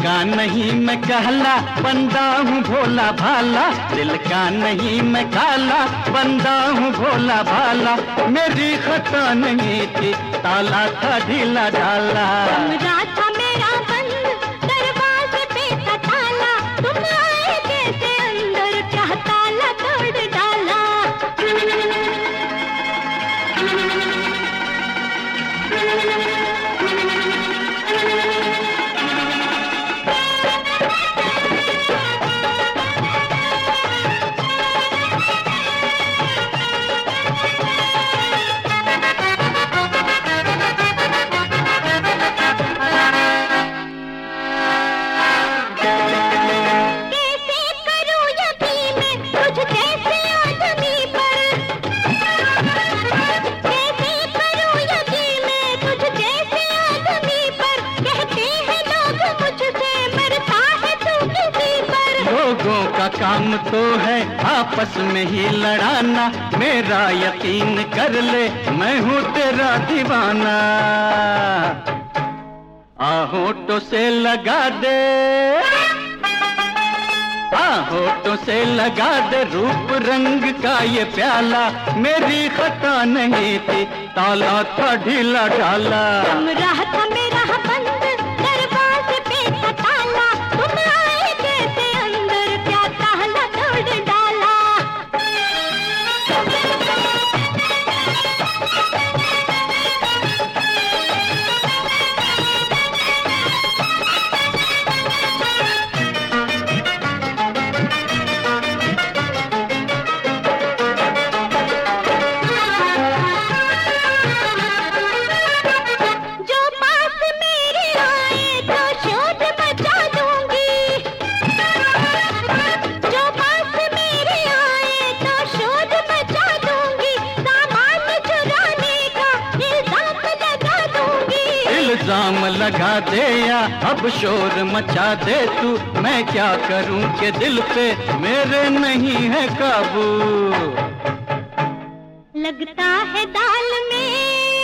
का नहीं मैं कहला, बंदा हूँ भोला भाला। दिल का नहीं मैं काला, बंदा हूँ भोला भाला। मेरी खता नहीं थी, ताला था ढीला ढाला। कमरा था मेरा बंद, दरवाजे पे था ताला। तुम आए कैसे अंदर, क्या ताला तोड़ डाला। लोगों का काम तो है आपस में ही लड़ाना। मेरा यकीन कर ले, मैं हूँ तेरा दीवाना। होठों से लगा दे, होठों से लगा दे रूप रंग का ये प्याला। मेरी खता नहीं थी, ताला था ढीला ढाला। कमरा था मेरा बंद, दरवाजे पे था ताला। तुम आए कैसे अंदर, क्या ताला तोड़ डाला। इल्जाम लगा दे या अब शोर मचा दे तू। मैं क्या करूं कि दिल पे मेरे नहीं है काबू। लगता है दाल में,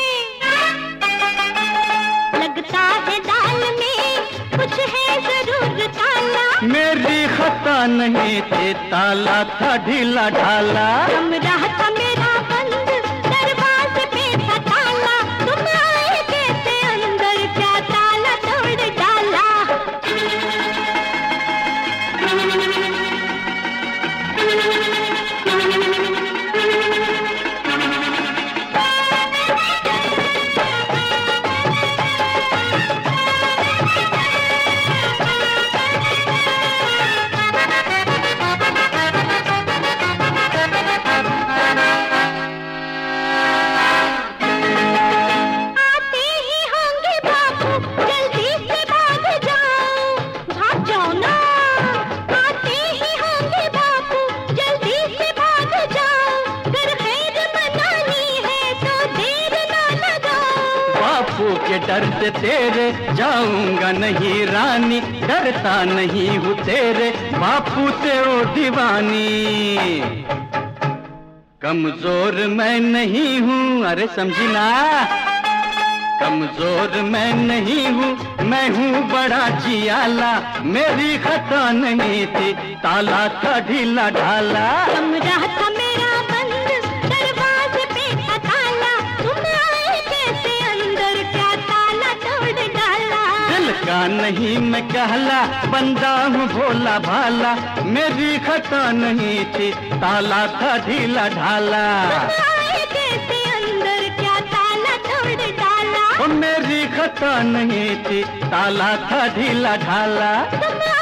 लगता है दाल में कुछ है जरूर ताला। मेरी खता नहीं थी, ताला था ढीला ढाला। कमरा था मेरा बंद, दरवाजे पे था ताला। तुम आए कैसे अंदर, क्या ताला तोड़ डाला। के डर से तेरे जाऊंगा नहीं रानी। डरता नहीं हूँ तेरे बापू से ओ दीवानी। कमजोर मैं नहीं हूँ, अरे समझी ना। कमजोर मैं नहीं हूँ, मैं हूँ बड़ा जियाला। मेरी खता नहीं थी, ताला था ढीला ढाला। कमरा था मेरा बंद, दरवाजे पे था ताला। तुम आए कैसे अंदर, क्या ताला तोड़ डाला। दिल का नहीं मैं कहला, बंदा हूँ भोला भाला। मेरी खता नहीं थी, ताला था ढीला ढाला। तुम आए कैसे अंदर, क्या ताला तोड़ डाला। मेरी खता नहीं थी, ताला था ढीला ढाला।